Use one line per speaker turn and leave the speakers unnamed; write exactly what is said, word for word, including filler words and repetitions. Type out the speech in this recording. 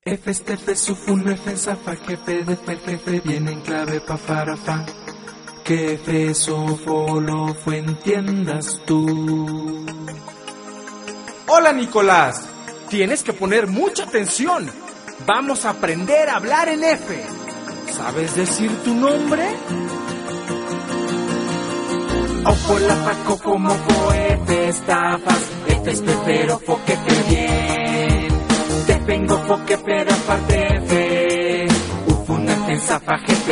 F, este, F, sufun, F, zafa, jefe, de, fe, jefe, viene en clave, pa, para, fa. Que F, sofo, lo, fue, entiendas tú.
Hola, Nicolás. Tienes que poner mucha atención. Vamos a aprender a hablar en F. ¿Sabes decir tu nombre?
Ojo, la, fa, coco, moco, F, estafas, F, espero, fo, que te bien. Te vengo, fo, que pero aparte F. Ufuna, F, zafa, jefe.